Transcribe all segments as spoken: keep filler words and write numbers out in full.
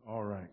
All right.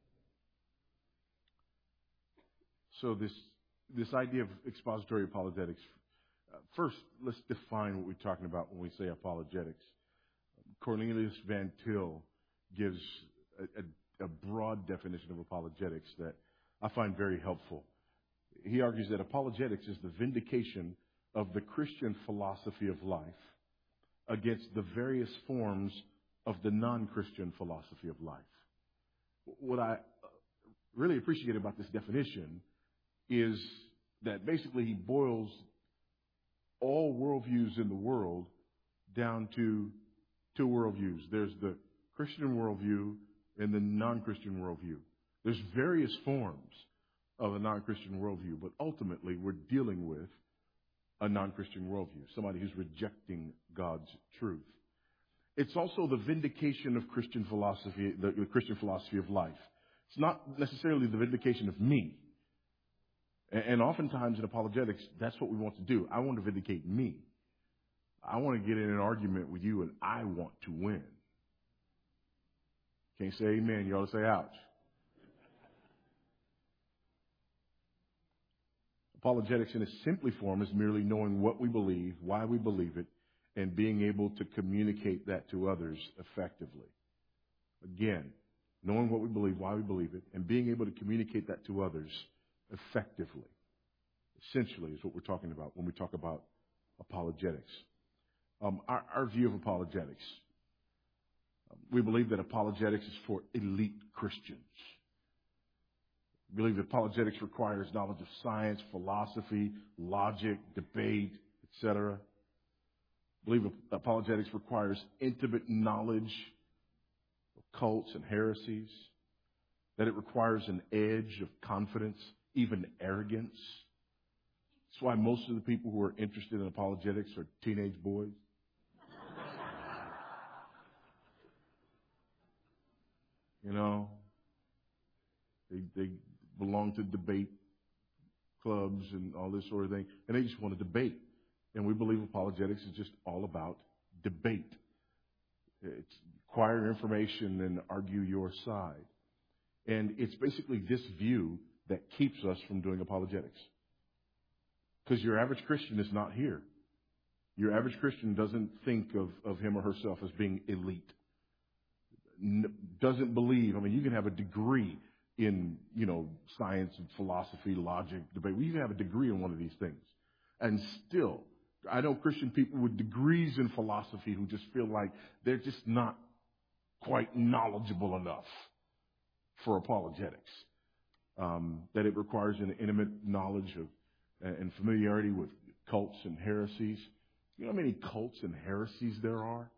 So this this idea of expository apologetics. Uh, first, let's define what we're talking about when we say apologetics. Cornelius Van Til gives a, a, a broad definition of apologetics that I find very helpful. He argues that apologetics is the vindication of the Christian philosophy of life against the various forms of the non-Christian philosophy of life. What I really appreciate about this definition is that basically he boils all worldviews in the world down to two worldviews. There's the Christian worldview and the non-Christian worldview. There's various forms of a non-Christian worldview, but ultimately we're dealing with a non-Christian worldview, somebody who's rejecting God's truth. It's also the vindication of Christian philosophy, the, the Christian philosophy of life. It's not necessarily the vindication of me. And, and oftentimes in apologetics, that's what we want to do. I want to vindicate me. I want to get in an argument with you and I want to win. Can't say amen. You ought to say ouch. Apologetics in its simply form is merely knowing what we believe, why we believe it, and being able to communicate that to others effectively. Again, knowing what we believe, why we believe it, and being able to communicate that to others effectively. Essentially is what we're talking about when we talk about apologetics. Um, our, our view of apologetics. Um, we believe that apologetics is for elite Christians. We believe that apologetics requires knowledge of science, philosophy, logic, debate, et cetera. We believe apologetics requires intimate knowledge of cults and heresies. That it requires an edge of confidence, even arrogance. That's why most of the people who are interested in apologetics are teenage boys. You know, they they belong to debate clubs and all this sort of thing, and they just want to debate. And we believe apologetics is just all about debate. It's acquire information and argue your side. And it's basically this view that keeps us from doing apologetics. Because your average Christian is not here. Your average Christian doesn't think of, of him or herself as being elite. N- doesn't believe, I mean, you can have a degree in, you know, science and philosophy, logic, debate. You can have a degree in one of these things. And still, I know Christian people with degrees in philosophy who just feel like they're just not quite knowledgeable enough for apologetics. Um, that it requires an intimate knowledge of and familiarity with cults and heresies. You know how many cults and heresies there are?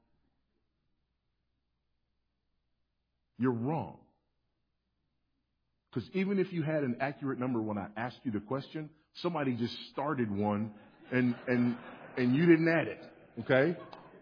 You're wrong. Because even if you had an accurate number when I asked you the question, somebody just started one and and and you didn't add it. Okay?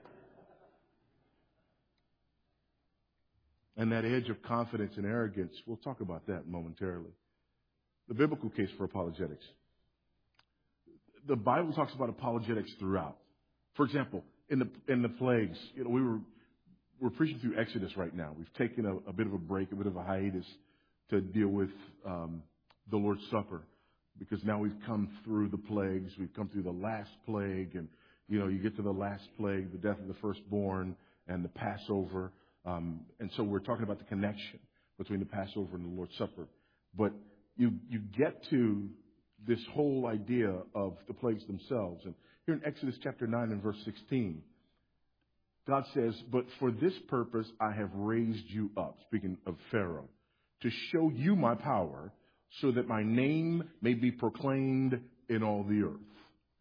And that edge of confidence and arrogance, we'll talk about that momentarily. The biblical case for apologetics. The Bible talks about apologetics throughout. For example, in the in the plagues, you know, we were we're preaching through Exodus right now. We've taken a, a bit of a break, a bit of a hiatus to deal with um, the Lord's Supper, because now we've come through the plagues. We've come through the last plague, and you know, you get to the last plague, the death of the firstborn, and the Passover, um, and so we're talking about the connection between the Passover and the Lord's Supper. But you you get to this whole idea of the plagues themselves, and here in Exodus chapter nine and verse sixteen, God says, "But for this purpose I have raised you up," speaking of Pharaoh, "to show you my power, so that my name may be proclaimed in all the earth."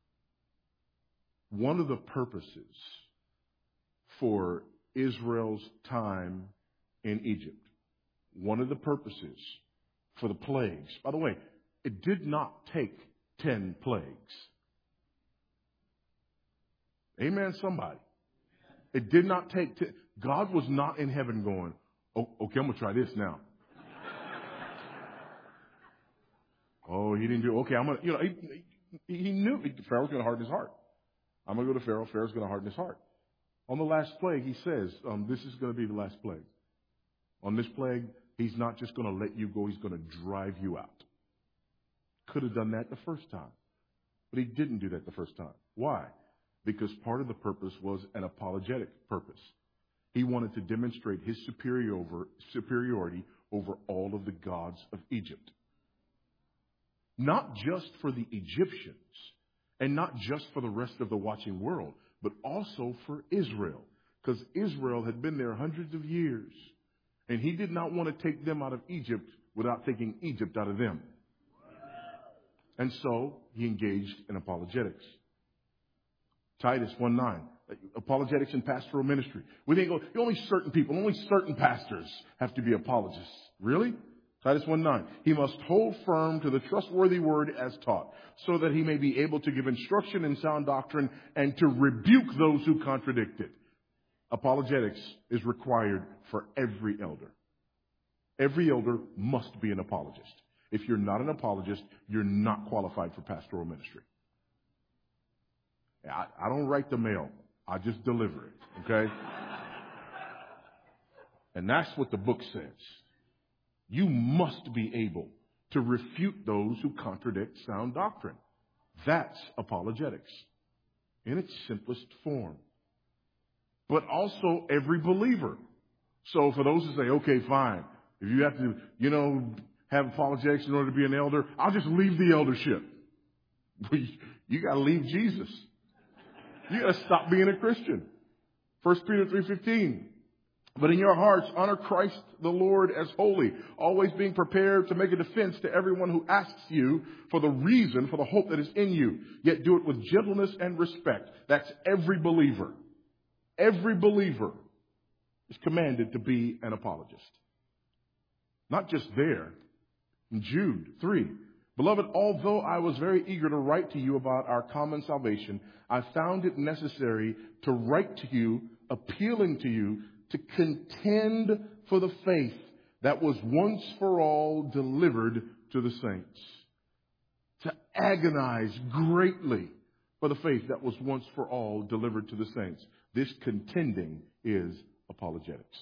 One of the purposes for Israel's time in Egypt, one of the purposes for the plagues, by the way, it did not take ten plagues. Amen, somebody. It did not take ten. God was not in heaven going, "Oh, okay, I'm going to try this now." Oh, he didn't do, okay, I'm going to, you know, he, he knew Pharaoh's going to harden his heart. I'm going to go to Pharaoh. Pharaoh's going to harden his heart. On the last plague, he says, um, this is going to be the last plague. On this plague, He's not just going to let you go. He's going to drive you out. Could have done that the first time. But he didn't do that the first time. Why? Because part of the purpose was an apologetic purpose. He wanted to demonstrate his superior over, superiority over all of the gods of Egypt. Not just for the Egyptians and not just for the rest of the watching world, but also for Israel. Because Israel had been there hundreds of years. And he did not want to take them out of Egypt without taking Egypt out of them. And so he engaged in apologetics. Titus one nine, apologetics and pastoral ministry. We think oh, only certain people, only certain pastors have to be apologists. Really? Titus one nine, he must hold firm to the trustworthy word as taught, so that he may be able to give instruction in sound doctrine and to rebuke those who contradict it. Apologetics is required for every elder. Every elder must be an apologist. If you're not an apologist, you're not qualified for pastoral ministry. I, I don't write the mail. I just deliver it, okay? And that's what the book says. You must be able to refute those who contradict sound doctrine. That's apologetics in its simplest form. But also every believer. So for those who say, okay, fine, if you have to, you know, have apologetics in order to be an elder, I'll just leave the eldership. You got to leave Jesus. You got to stop being a Christian. First Peter three fifteen. But in your hearts, honor Christ the Lord as holy, always being prepared to make a defense to everyone who asks you for the reason for the hope that is in you. Yet do it with gentleness and respect. That's every believer. Every believer is commanded to be an apologist. Not just there. In Jude three, beloved, although I was very eager to write to you about our common salvation, I found it necessary to write to you, appealing to you to contend for the faith that was once for all delivered to the saints. To agonize greatly for the faith that was once for all delivered to the saints. This contending is apologetics.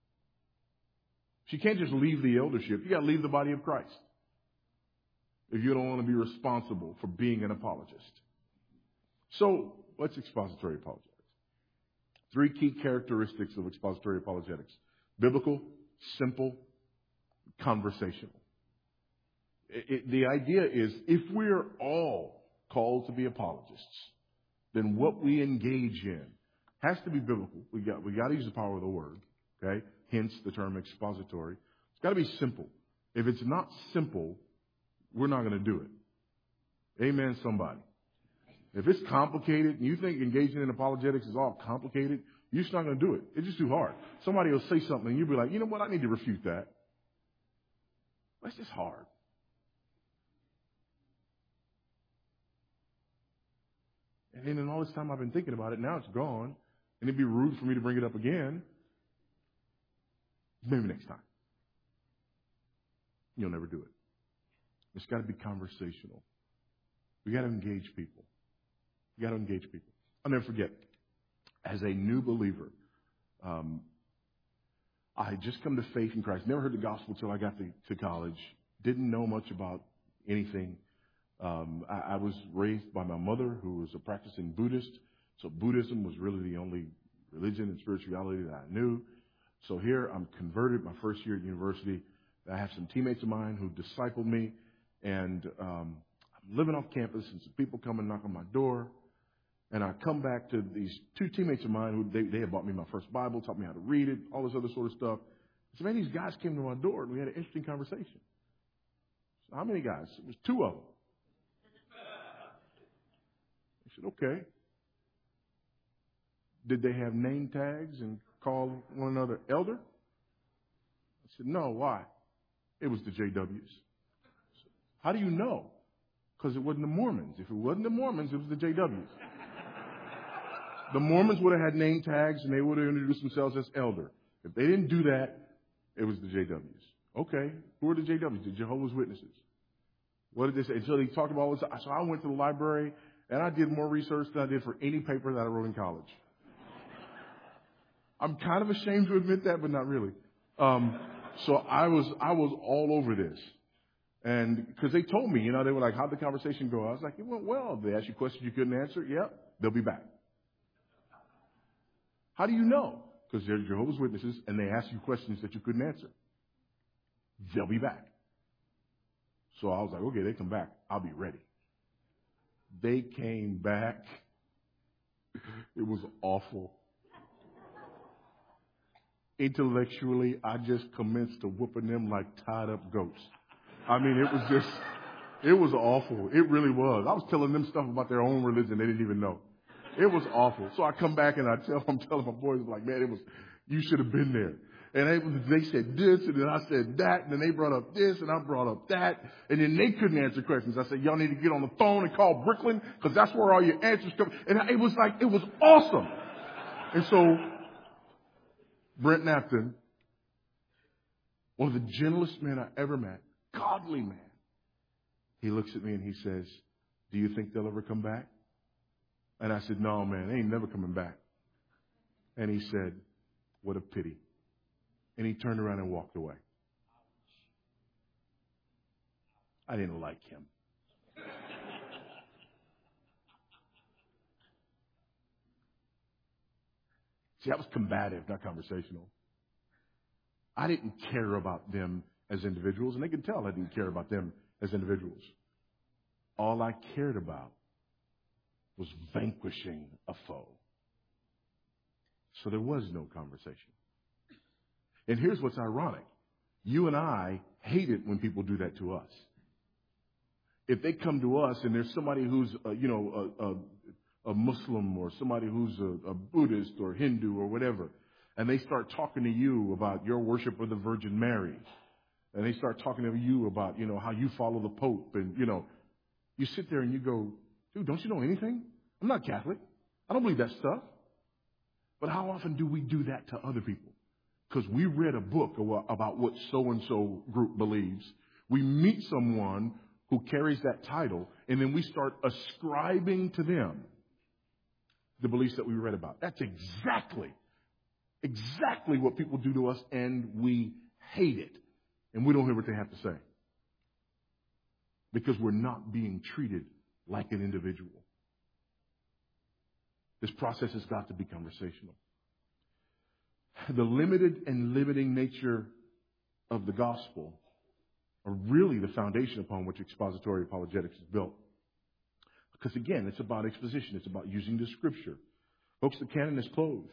You can't just leave the eldership. You got to leave the body of Christ if you don't want to be responsible for being an apologist. So, what's expository apologetics? Three key characteristics of expository apologetics. Biblical, simple, conversational. It, it, the idea is if we're all called to be apologists, then what we engage in has to be biblical. We got, we got to use the power of the word, okay? Hence the term expository. It's got to be simple. If it's not simple, we're not going to do it. Amen, somebody. If it's complicated and you think engaging in apologetics is all complicated, you're just not going to do it. It's just too hard. Somebody will say something and you'll be like, you know what, I need to refute that. That's just hard. And then in all this time I've been thinking about it, now it's gone. And it'd be rude for me to bring it up again. Maybe next time. You'll never do it. It's got to be conversational. We got to engage people. You got to engage people. I'll never forget, as a new believer, um, I had just come to faith in Christ. Never heard the gospel till I got to, to college. Didn't know much about anything. Um, I, I was raised by my mother, who was a practicing Buddhist. So Buddhism was really the only religion and spirituality that I knew. So here I'm converted my first year at university. I have some teammates of mine who discipled me. And um, I'm living off campus, and some people come and knock on my door. And I come back to these two teammates of mine who they, they had bought me my first Bible, taught me how to read it, all this other sort of stuff. So, man, these guys came to my door, and we had an interesting conversation. So how many guys? It was two of them. I said, okay. Did they have name tags and call one another elder? I said, no. Why? It was the J Ws. How do you know? Because it wasn't the Mormons. If it wasn't the Mormons, it was the J Ws. The Mormons would have had name tags, and they would have introduced themselves as elder. If they didn't do that, it was the J Ws. Okay, who are the J Ws? The Jehovah's Witnesses. What did they say? So they talked about all this. So I went to the library, and I did more research than I did for any paper that I wrote in college. I'm kind of ashamed to admit that, but not really. Um, So I was, I was all over this. And because they told me, you know, they were like, how'd the conversation go? I was like, it went well. They asked you questions you couldn't answer. Yep. They'll be back. How do you know? Because they're Jehovah's Witnesses and they ask you questions that you couldn't answer. They'll be back. So I was like, okay, they come back. I'll be ready. They came back. It was awful. Intellectually, I just commenced to whooping them like tied up goats. I mean, it was just, it was awful. It really was. I was telling them stuff about their own religion they didn't even know. It was awful. So I come back and I tell, I'm telling my boys, like, man, it was, you should have been there. And they, they said this, and then I said that, and then they brought up this, and I brought up that, and then they couldn't answer questions. I said, y'all need to get on the phone and call Brooklyn, because that's where all your answers come. And it was like, it was awesome. And so, Brent Napton, one of the gentlest men I ever met, godly man, he looks at me and he says, do you think they'll ever come back? And I said, no, man, they ain't never coming back. And he said, what a pity. And he turned around and walked away. I didn't like him. See, that was combative, not conversational. I didn't care about them as individuals, and they could tell I didn't care about them as individuals. All I cared about was vanquishing a foe. So there was no conversation. And here's what's ironic. You and I hate it when people do that to us. If they come to us and there's somebody who's, uh, you know, a, a, a Muslim or somebody who's a, a Buddhist or Hindu or whatever, and they start talking to you about your worship of the Virgin Mary, and they start talking to you about, you know, how you follow the Pope, and, you know, you sit there and you go, dude, don't you know anything? I'm not Catholic. I don't believe that stuff. But how often do we do that to other people? Because we read a book about what so-and-so group believes. We meet someone who carries that title, and then we start ascribing to them the beliefs that we read about. That's exactly, exactly what people do to us, and we hate it. And we don't hear what they have to say. Because we're not being treated like an individual. This process has got to be conversational. The limited and limiting nature of the gospel are really the foundation upon which expository apologetics is built. Because again, it's about exposition. It's about using the scripture. Folks, the canon is closed.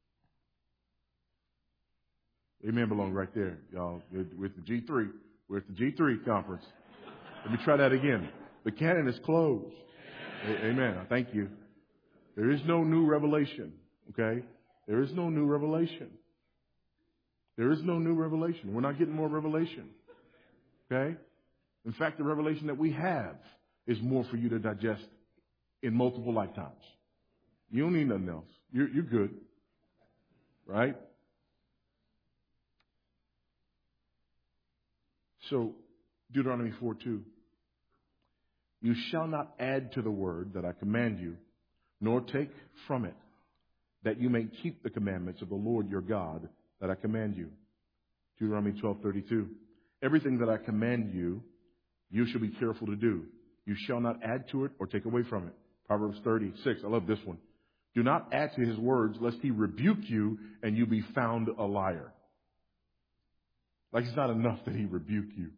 Amen belong right there, y'all. We're at the G three. We're at the G three conference. Let me try that again. The canon is closed. Amen. Thank you. There is no new revelation. Okay? There is no new revelation. There is no new revelation. We're not getting more revelation. Okay? In fact, the revelation that we have is more for you to digest in multiple lifetimes. You don't need nothing else. You're, you're good. Right? So, Deuteronomy four two. You shall not add to the word that I command you, nor take from it, that you may keep the commandments of the Lord your God that I command you. Deuteronomy twelve thirty-two. Everything that I command you, you shall be careful to do. You shall not add to it or take away from it. Proverbs thirty-six. I love this one. Do not add to his words, lest he rebuke you and you be found a liar. Like it's not enough that he rebuke you.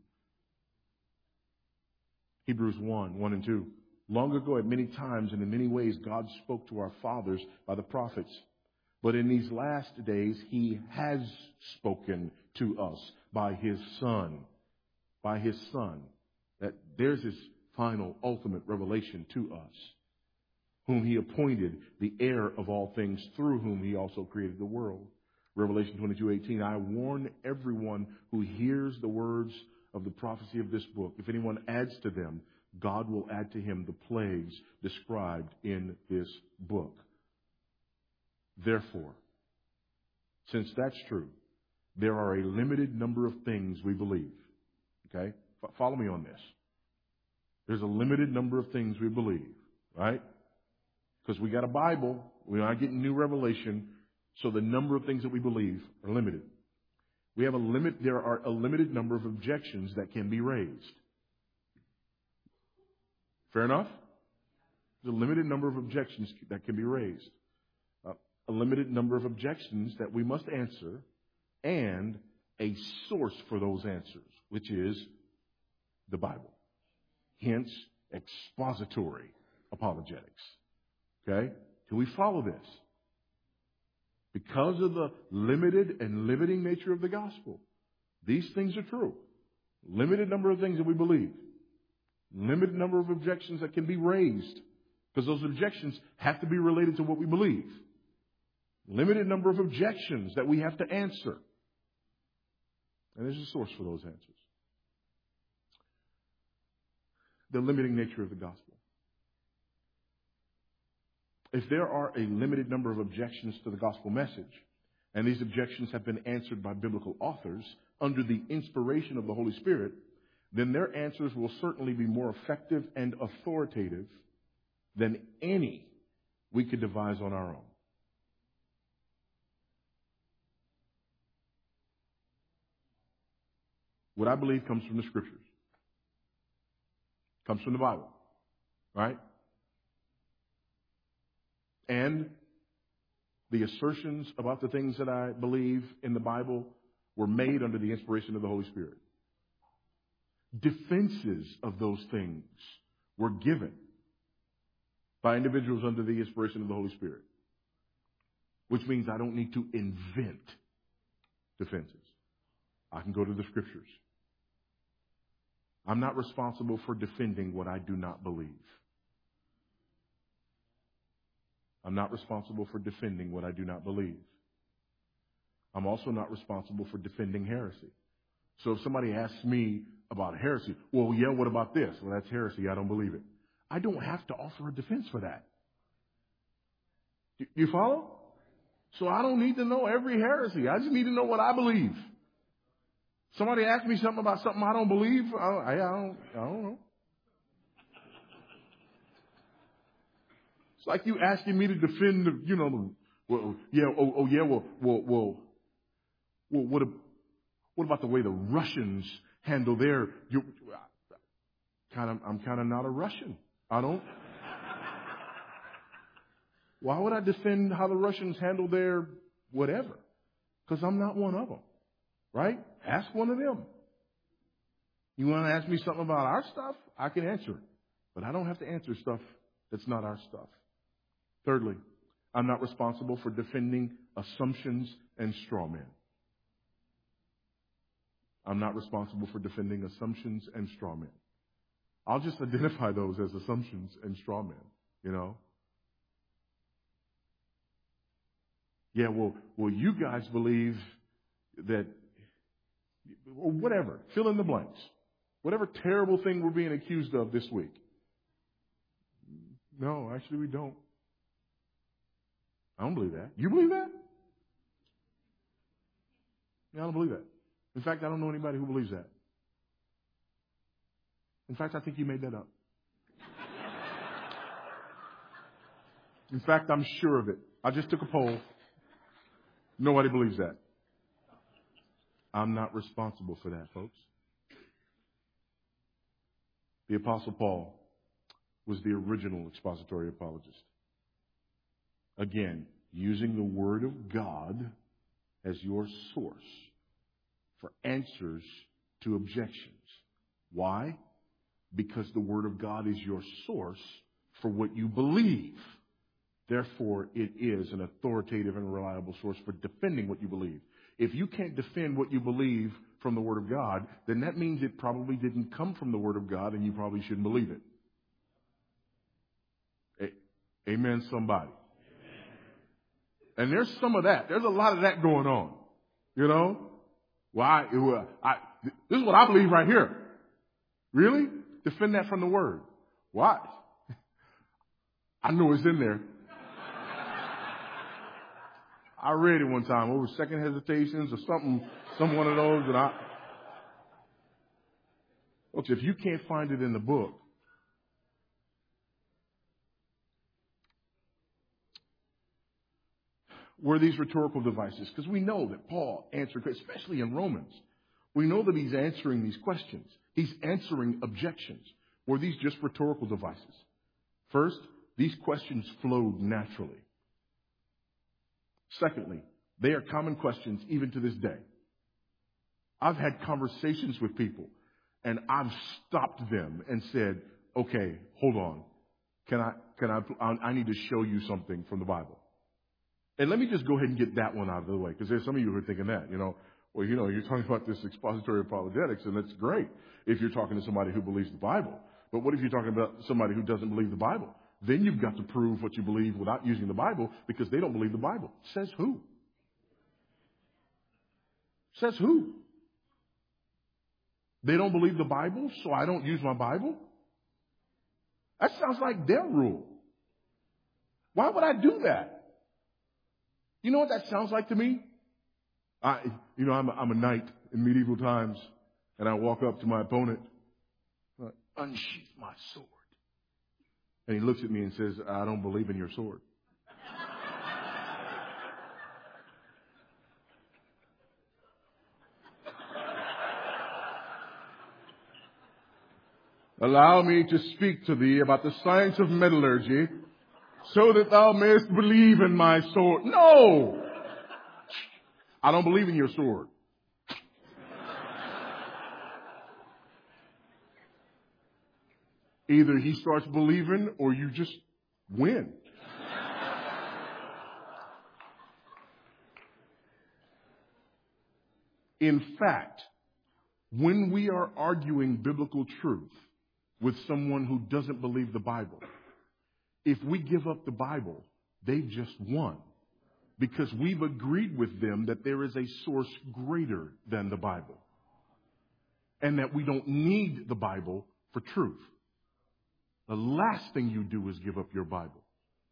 Hebrews one, one and two. Long ago, at many times and in many ways, God spoke to our fathers by the prophets. But in these last days, he has spoken to us by his Son. By his Son. That there's his final, ultimate revelation to us. Whom he appointed the heir of all things, through whom he also created the world. Revelation twenty-two eighteen. I warn everyone who hears the words of the prophecy of this book. If anyone adds to them, God will add to him the plagues described in this book. Therefore, since that's true, there are a limited number of things we believe. Okay? F- follow me on this. There's a limited number of things we believe, right? Because we got a Bible, we're not getting new revelation, so the number of things that we believe are limited. We have a limit. There are a limited number of objections that can be raised. Fair enough? There's a limited number of objections that can be raised. Uh, a limited number of objections that we must answer, and a source for those answers, which is the Bible. Hence, expository apologetics. Okay? Can we follow this? Because of the limited and limiting nature of the gospel, these things are true. Limited number of things that we believe. Limited number of objections that can be raised. Because those objections have to be related to what we believe. Limited number of objections that we have to answer. And there's a source for those answers. The limiting nature of the gospel. If there are a limited number of objections to the gospel message, and these objections have been answered by biblical authors under the inspiration of the Holy Spirit, then their answers will certainly be more effective and authoritative than any we could devise on our own. What I believe comes from the Scriptures. Comes from the Bible. Right? And the assertions about the things that I believe in the Bible were made under the inspiration of the Holy Spirit. Defenses of those things were given by individuals under the inspiration of the Holy Spirit. Which means I don't need to invent defenses. I can go to the Scriptures. I'm not responsible for defending what I do not believe. I'm not responsible for defending what I do not believe. I'm also not responsible for defending heresy. So if somebody asks me about heresy, well, yeah, what about this? Well, that's heresy. I don't believe it. I don't have to offer a defense for that. You follow? So I don't need to know every heresy. I just need to know what I believe. Somebody asks me something about something I don't believe, I, I, I don't, I don't know. It's like you asking me to defend, the, you know, the, well, yeah, oh, oh yeah, well, well, well, well what, what about the way the Russians handle their? You, kind of, I'm kind of not a Russian. I don't. Why would I defend how the Russians handle their whatever? Because I'm not one of them, right? Ask one of them. You want to ask me something about our stuff? I can answer it, but I don't have to answer stuff that's not our stuff. Thirdly, I'm not responsible for defending assumptions and straw men. I'm not responsible for defending assumptions and straw men. I'll just identify those as assumptions and straw men, you know. Yeah, well, well, you guys believe that, or whatever, fill in the blanks. Whatever terrible thing we're being accused of this week. No, actually we don't. I don't believe that. You believe that? Yeah, I don't believe that. In fact, I don't know anybody who believes that. In fact, I think you made that up. In fact, I'm sure of it. I just took a poll. Nobody believes that. I'm not responsible for that, folks. The Apostle Paul was the original expository apologist. Again, using the Word of God as your source for answers to objections. Why? Because the Word of God is your source for what you believe. Therefore, it is an authoritative and reliable source for defending what you believe. If you can't defend what you believe from the Word of God, then that means it probably didn't come from the Word of God and you probably shouldn't believe it. A- Amen, somebody. And there's some of that. There's a lot of that going on. You know? Well, I, well, I, this is what I believe right here. Really? Defend that from the Word. Why? I know it's in there. I read it one time over second hesitations or something, some one of those that I. Folks, if you can't find it in the book, were these rhetorical devices? Because we know that Paul answered, especially in Romans, we know that he's answering these questions. He's answering objections. Were these just rhetorical devices? First, these questions flowed naturally. Secondly, they are common questions even to this day. I've had conversations with people and I've stopped them and said, okay, hold on. Can I, can I, I need to show you something from the Bible. And let me just go ahead and get that one out of the way, because there's some of you who are thinking that, you know, well, you know, you're talking about this expository apologetics, and that's great if you're talking to somebody who believes the Bible. But what if you're talking about somebody who doesn't believe the Bible? Then you've got to prove what you believe without using the Bible, because they don't believe the Bible. Says who? Says who? They don't believe the Bible, so I don't use my Bible? That sounds like their rule. Why would I do that? You know what that sounds like to me? I, you know, I'm a, I'm a knight in medieval times, and I walk up to my opponent, I unsheath my sword. And he looks at me and says, I don't believe in your sword. Allow me to speak to thee about the science of metallurgy, so that thou mayest believe in my sword. No! I don't believe in your sword. Either he starts believing or you just win. In fact, when we are arguing biblical truth with someone who doesn't believe the Bible, if we give up the Bible, they've just won. Because we've agreed with them that there is a source greater than the Bible. And that we don't need the Bible for truth. The last thing you do is give up your Bible.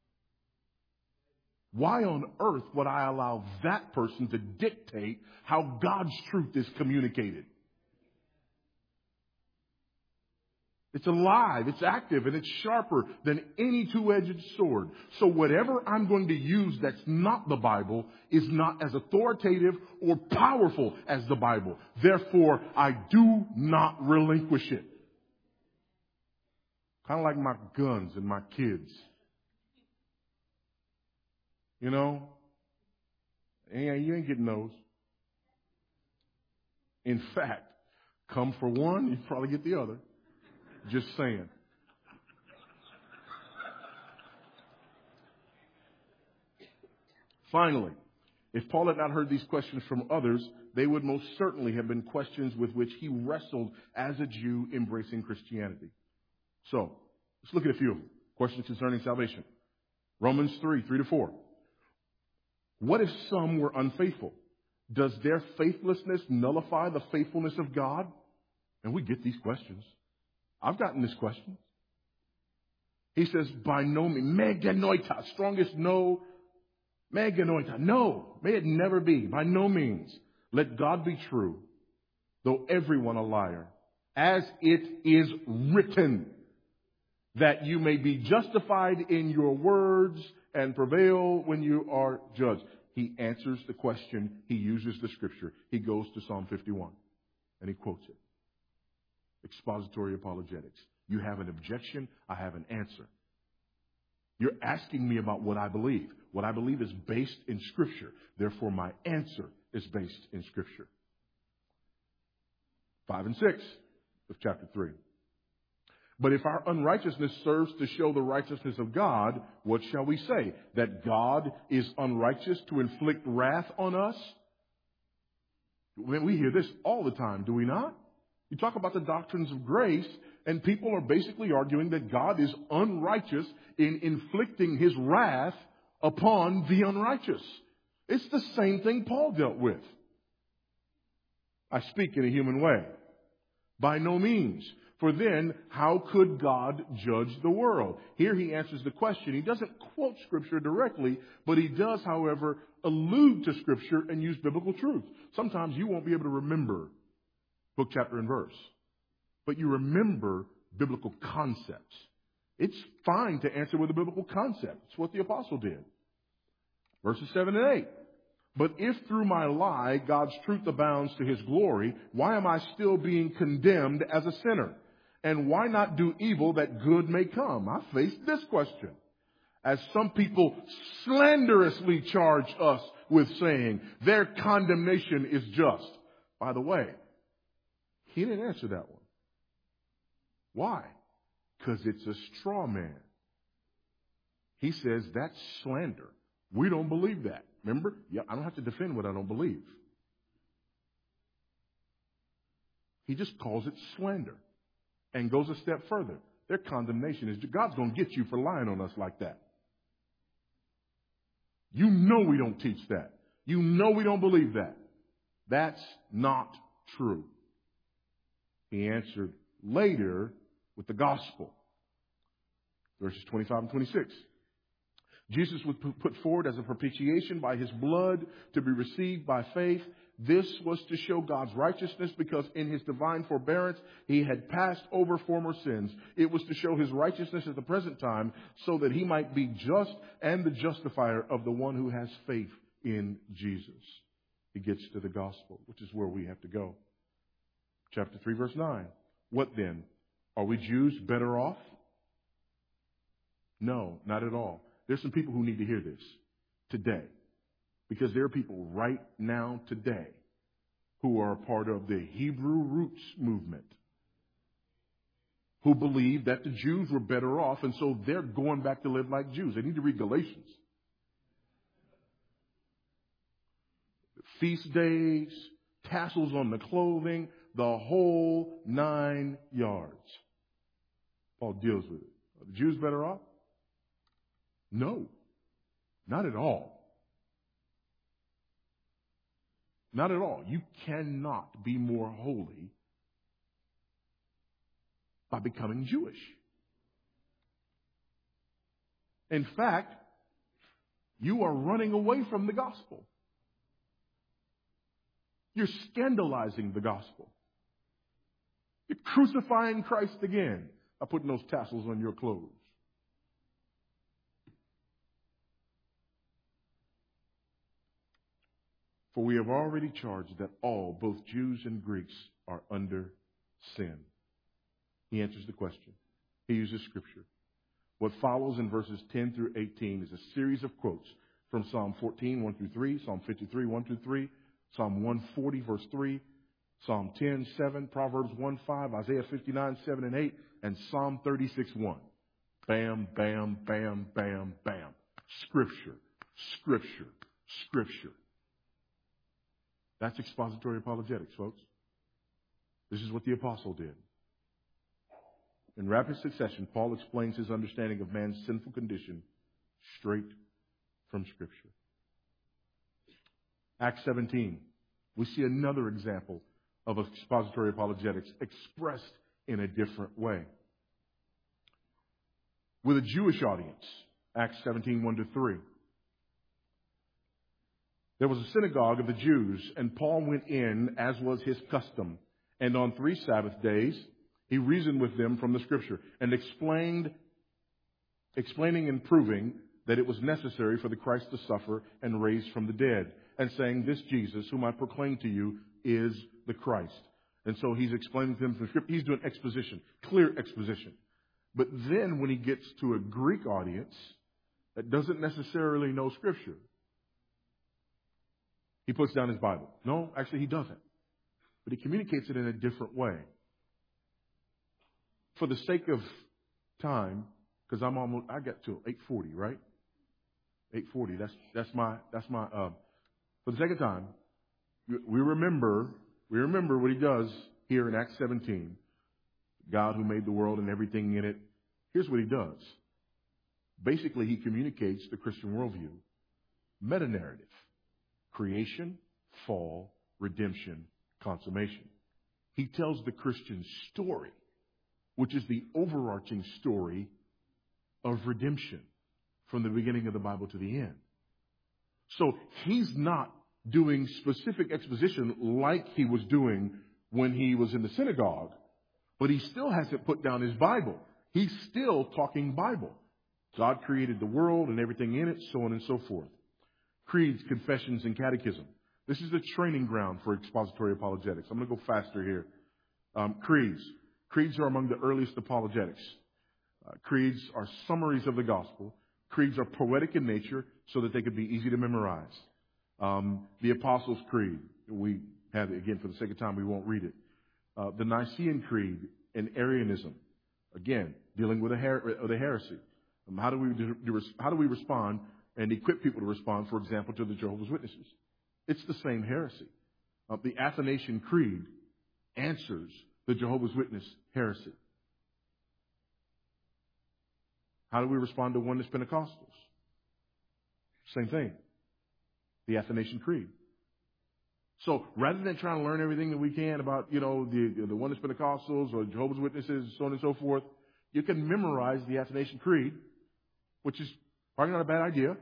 Why on earth would I allow that person to dictate how God's truth is communicated? It's alive, it's active, and it's sharper than any two-edged sword. So whatever I'm going to use that's not the Bible is not as authoritative or powerful as the Bible. Therefore, I do not relinquish it. Kind of like my guns and my kids. You know? Yeah, you ain't getting those. In fact, come for one, you probably get the other. Just saying. Finally, if Paul had not heard these questions from others, they would most certainly have been questions with which he wrestled as a Jew embracing Christianity. So, let's look at a few of them. Questions concerning salvation. Romans three, three to four. What if some were unfaithful? Does their faithlessness nullify the faithfulness of God? And we get these questions. I've gotten this question. He says, by no means, meganoita, strongest no, meganoita, no, may it never be, by no means. Let God be true, though everyone a liar, as it is written, that you may be justified in your words and prevail when you are judged. He answers the question. He uses the scripture. He goes to Psalm fifty-one and he quotes it. Expository apologetics. You have an objection, I have an answer. You're asking me about what I believe. What I believe is based in Scripture. Therefore, my answer is based in Scripture. Five and six of chapter three. But if our unrighteousness serves to show the righteousness of God, what shall we say? That God is unrighteous to inflict wrath on us? We hear this all the time, do we not? You talk about the doctrines of grace, and people are basically arguing that God is unrighteous in inflicting his wrath upon the unrighteous. It's the same thing Paul dealt with. I speak in a human way. By no means. For then, how could God judge the world? Here he answers the question. He doesn't quote Scripture directly, but he does, however, allude to Scripture and use biblical truth. Sometimes you won't be able to remember book, chapter, and verse. But you remember biblical concepts. It's fine to answer with a biblical concept. It's what the apostle did. Verses seven and eight. But if through my lie God's truth abounds to his glory, why am I still being condemned as a sinner? And why not do evil that good may come? I face this question. As some people slanderously charge us with saying their condemnation is just. By the way, he didn't answer that one. Why? Because it's a straw man. He says that's slander. We don't believe that. Remember? Yeah, I don't have to defend what I don't believe. He just calls it slander and goes a step further. Their condemnation is God's going to get you for lying on us like that. You know we don't teach that. You know we don't believe that. That's not true. He answered later with the gospel. Verses twenty-five and twenty-six. Jesus was put forward as a propitiation by his blood to be received by faith. This was to show God's righteousness because in his divine forbearance he had passed over former sins. It was to show his righteousness at the present time so that he might be just and the justifier of the one who has faith in Jesus. He gets to the gospel, which is where we have to go. Chapter three, verse nine. What then? Are we Jews better off? No, not at all. There's some people who need to hear this today. Because there are people right now today who are a part of the Hebrew roots movement who believe that the Jews were better off, and so they're going back to live like Jews. They need to read Galatians. Feast days, tassels on the clothing, the whole nine yards. Paul deals with it. Are the Jews better off? No, not at all. Not at all. You cannot be more holy by becoming Jewish. In fact, you are running away from the gospel. You're scandalizing the gospel. You're crucifying Christ again by putting those tassels on your clothes. For we have already charged that all, both Jews and Greeks, are under sin. He answers the question. He uses Scripture. What follows in verses ten through eighteen is a series of quotes from Psalm fourteen, one through three, Psalm fifty-three, one through three, Psalm one forty, verse three, Psalm ten, seven, Proverbs one, five, Isaiah fifty-nine, seven and eight, and Psalm thirty-six, one. Bam, bam, bam, bam, bam. Scripture, Scripture, Scripture. That's expository apologetics, folks. This is what the apostle did. In rapid succession, Paul explains his understanding of man's sinful condition straight from Scripture. Acts seventeen, we see another example of expository apologetics expressed in a different way. With a Jewish audience, Acts seventeen, one to three. There was a synagogue of the Jews, and Paul went in as was his custom. And on three Sabbath days, he reasoned with them from the Scripture and explained, explaining and proving that it was necessary for the Christ to suffer and raise from the dead, and saying, this Jesus, whom I proclaim to you, is the Christ. And so he's explaining to them from the Scripture. He's doing exposition, clear exposition. But then when he gets to a Greek audience that doesn't necessarily know Scripture, he puts down his Bible. No, actually he doesn't. But he communicates it in a different way. For the sake of time, because I'm almost, I got to eight forty, right? eight forty. That's that's my that's my. Uh, for the sake of time, we remember we remember what he does here in Acts seventeen. God who made the world and everything in it. Here's what he does. Basically, he communicates the Christian worldview, meta narrative. Creation, fall, redemption, consummation. He tells the Christian story, which is the overarching story of redemption from the beginning of the Bible to the end. So he's not doing specific exposition like he was doing when he was in the synagogue, but he still hasn't put down his Bible. He's still talking Bible. God created the world and everything in it, so on and so forth. creeds, confessions, and catechism. This is the training ground for expository apologetics. I'm going to go faster here. Um, creeds. Creeds are among the earliest apologetics. Uh, creeds are summaries of the gospel. Creeds are poetic in nature so that they could be easy to memorize. Um, the Apostles' Creed, we have it again for the sake of time, we won't read it. Uh, the Nicene Creed and Arianism, again, dealing with a, her- with a heresy. Um, how do we do, do, how do we respond and equip people to respond, for example, to the Jehovah's Witnesses? It's the same heresy. Uh, the Athanasian Creed answers the Jehovah's Witness heresy. How do we respond to Oneness Pentecostals? Same thing. The Athanasian Creed. So rather than trying to learn everything that we can about, you know, the, the Oneness Pentecostals or Jehovah's Witnesses, so on and so forth, you can memorize the Athanasian Creed, which is probably not a bad idea.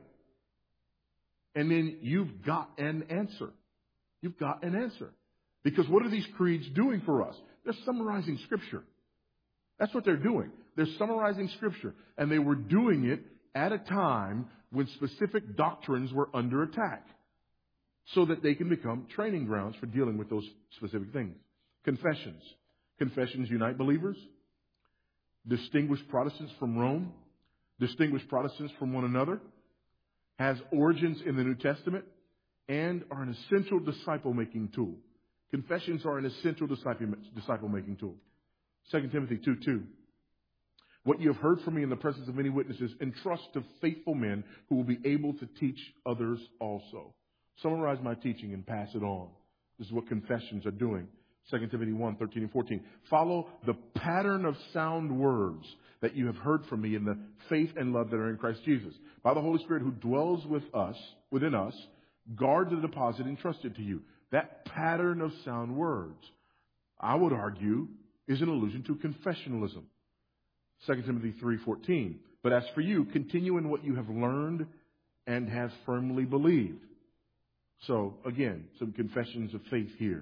And then you've got an answer. You've got an answer. Because what are these creeds doing for us? They're summarizing Scripture. That's what they're doing. They're summarizing Scripture. And they were doing it at a time when specific doctrines were under attack, so that they can become training grounds for dealing with those specific things. Confessions. Confessions unite believers, distinguish Protestants from Rome, distinguish Protestants from one another, has origins in the New Testament, and are an essential disciple-making tool. Confessions are an essential disciple-making tool. Second Timothy two two. What you have heard from me in the presence of many witnesses, entrust to faithful men who will be able to teach others also. Summarize my teaching and pass it on. This is what confessions are doing. Second Timothy one thirteen and fourteen. Follow the pattern of sound words that you have heard from me in the faith and love that are in Christ Jesus. By the Holy Spirit who dwells with us, within us, guard the deposit entrusted to you. That pattern of sound words, I would argue, is an allusion to confessionalism. Second Timothy three fourteen. But as for you, continue in what you have learned and have firmly believed. So, again, some confessions of faith here.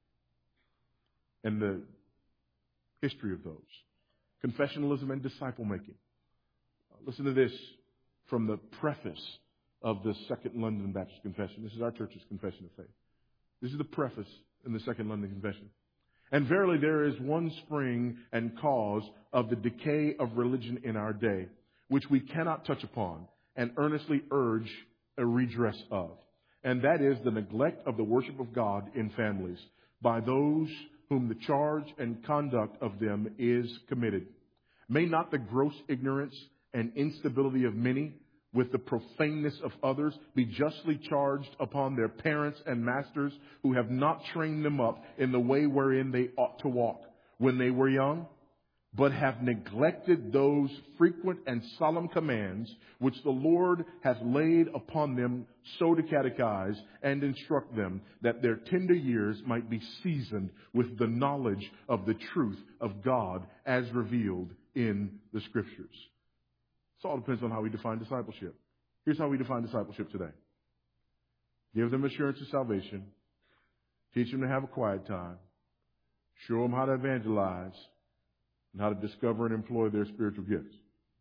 And the history of those. Confessionalism and disciple making. Listen to this from the preface of the Second London Baptist Confession. This is our church's confession of faith. This is the preface in the Second London Confession. And verily there is one spring and cause of the decay of religion in our day, which we cannot touch upon and earnestly urge a redress of. And that is the neglect of the worship of God in families by those whom the charge and conduct of them is committed. May not the gross ignorance and instability of many with the profaneness of others be justly charged upon their parents and masters who have not trained them up in the way wherein they ought to walk when they were young, but have neglected those frequent and solemn commands which the Lord has laid upon them, so to catechize and instruct them, that their tender years might be seasoned with the knowledge of the truth of God as revealed in the Scriptures. It all depends on how we define discipleship. Here's how we define discipleship today. Give them assurance of salvation. Teach them to have a quiet time. Show them how to evangelize and how to discover and employ their spiritual gifts.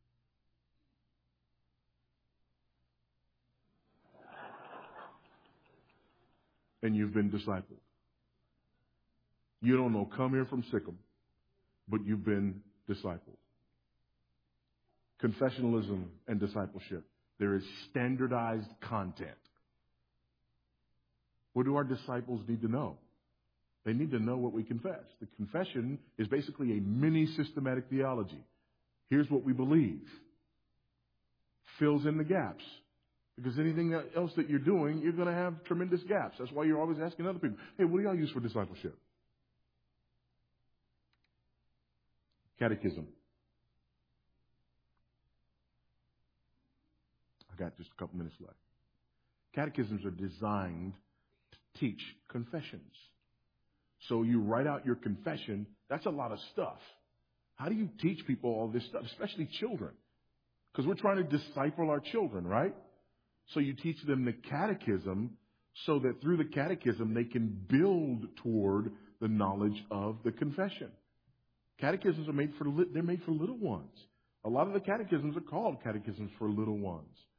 And you've been discipled. You don't know, come here from Sikkim, but you've been discipled. Confessionalism and discipleship. There is standardized content. What do our disciples need to know? They need to know what we confess. The confession is basically a mini systematic theology. Here's what we believe. Fills in the gaps. Because anything else that you're doing, you're going to have tremendous gaps. That's why you're always asking other people, hey, what do y'all use for discipleship? Catechism. I got just a couple minutes left. Catechisms are designed to teach confessions. So you write out your confession. That's a lot of stuff. How do you teach people all this stuff, especially children? Because we're trying to disciple our children, right? So you teach them the catechism so that through the catechism they can build toward the knowledge of the confession. Catechisms are made for, they're made for little ones. A lot of the catechisms are called catechisms for little ones.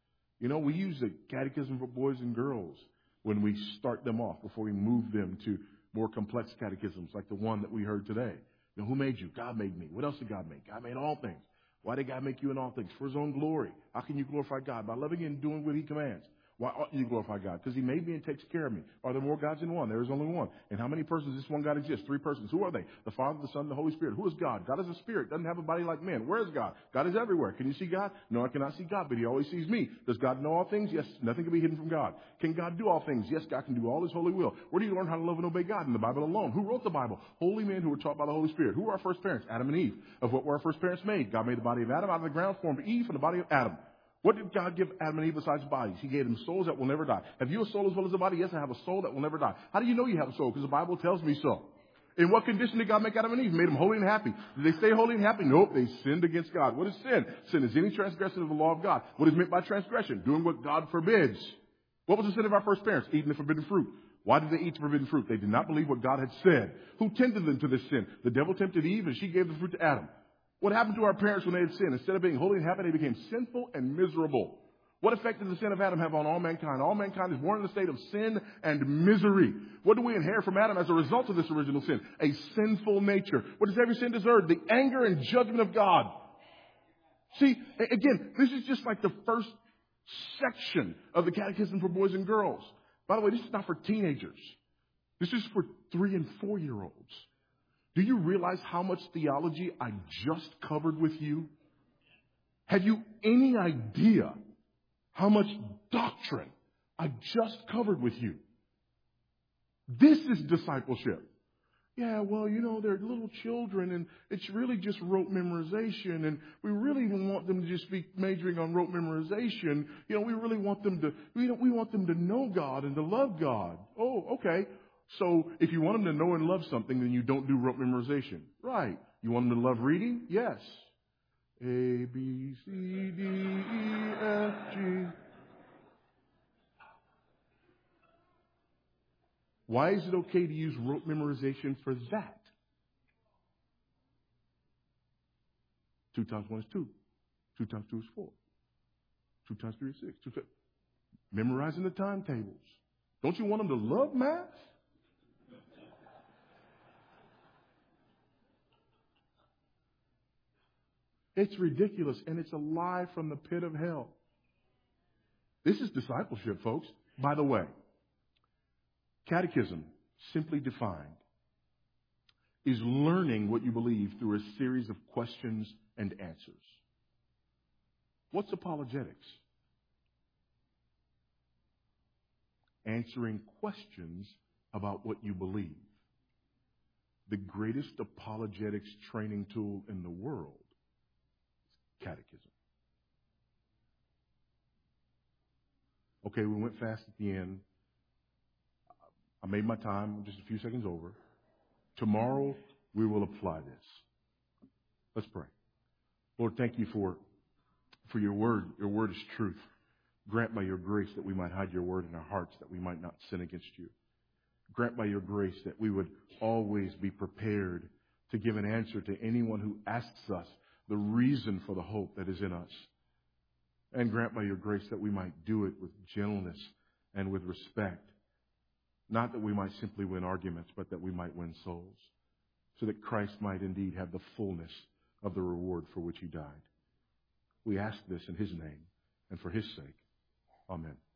You know, we use the catechism for boys and girls when we start them off before we move them to more complex catechisms like the one that we heard today. You know, who made you? God made me. What else did God make? God made all things. Why did God make you in all things? For his own glory. How can you glorify God? By loving and doing what he commands. Why ought you to glorify God? Because he made me and takes care of me. Are there more gods than one? There is only one. And how many persons does this one God exist? Three persons. Who are they? The Father, the Son, and the Holy Spirit. Who is God? God is a spirit. Doesn't have a body like man. Where is God? God is everywhere. Can you see God? No, I cannot see God, but he always sees me. Does God know all things? Yes. Nothing can be hidden from God. Can God do all things? Yes, God can do all his holy will. Where do you learn how to love and obey God? In the Bible alone. Who wrote the Bible? Holy men who were taught by the Holy Spirit. Who were our first parents? Adam and Eve. Of what were our first parents made? God made the body of Adam out of the ground, formed Eve from the body of Adam. What did God give Adam and Eve besides bodies? He gave them souls that will never die. Have you a soul as well as a body? Yes, I have a soul that will never die. How do you know you have a soul? Because the Bible tells me so. In what condition did God make Adam and Eve? He made them holy and happy. Did they stay holy and happy? Nope, they sinned against God. What is sin? Sin is any transgression of the law of God. What is meant by transgression? Doing what God forbids. What was the sin of our first parents? Eating the forbidden fruit. Why did they eat the forbidden fruit? They did not believe what God had said. Who tempted them to this sin? The devil tempted Eve and she gave the fruit to Adam. What happened to our parents when they had sinned? Instead of being holy and happy, they became sinful and miserable. What effect did the sin of Adam have on all mankind? All mankind is born in a state of sin and misery. What do we inherit from Adam as a result of this original sin? A sinful nature. What does every sin deserve? The anger and judgment of God. See, again, this is just like the first section of the Catechism for Boys and Girls. By the way, this is not for teenagers. This is for three and four-year-olds. Do you realize how much theology I just covered with you? Have you any idea how much doctrine I just covered with you? This is discipleship. Yeah, well, you know, they're little children, and it's really just rote memorization, and we really don't want them to just be majoring on rote memorization. You know, we really want them to, we don't, we want them to know God and to love God. Oh, okay. So if you want them to know and love something, then you don't do rote memorization. Right. You want them to love reading? Yes. A, B, C, D, E, F, G. Why is it okay to use rote memorization for that? Two times one is two. Two times two is four. Two times three is six. Two times... Memorizing the timetables. Don't you want them to love math? It's ridiculous, and it's a lie from the pit of hell. This is discipleship, folks. By the way, catechism, simply defined, is learning what you believe through a series of questions and answers. What's apologetics? Answering questions about what you believe. The greatest apologetics training tool in the world is catechism. Okay, we went fast at the end. I made my time, just a few seconds over. Tomorrow, we will apply this. Let's pray. Lord, thank you for, for your word. Your word is truth. Grant by your grace that we might hide your word in our hearts, that we might not sin against you. Grant by your grace that we would always be prepared to give an answer to anyone who asks us the reason for the hope that is in us. And grant by your grace that we might do it with gentleness and with respect. Not that we might simply win arguments, but that we might win souls. So that Christ might indeed have the fullness of the reward for which he died. We ask this in his name and for his sake. Amen.